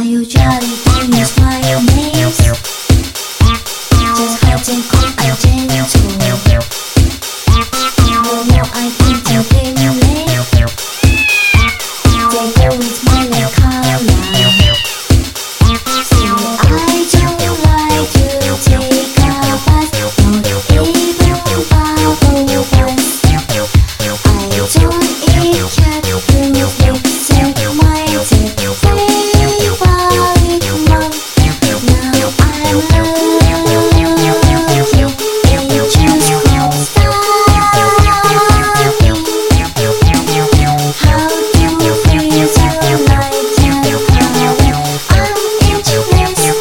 usually don't use my names. Just hurting cold and gentle. You know I think they're getting late. They go with my leg color. See, I don't like to take a bus, not even bubble buns. I don't eat cat food except my favorite mom. Now I'm looking, it just won't stop. How do you freeze a light and power? I'm interested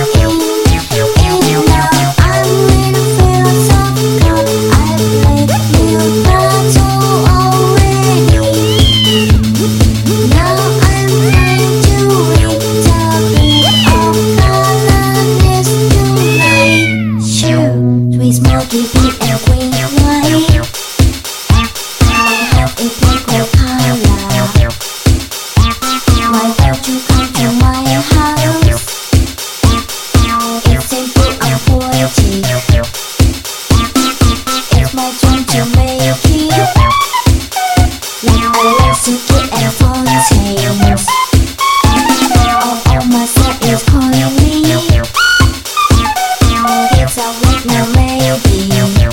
in now. I'm in a philosophical. I played new battle already. Now I'm trying to read the beat of colorless tonight. Shoot with smoky beat and green light. I have a purple color. Why don't you come to my house? It's simple and poetic. It's my turn to make it like a Lexicon and Fontaines. All my set is calling me. It's a week now maybe.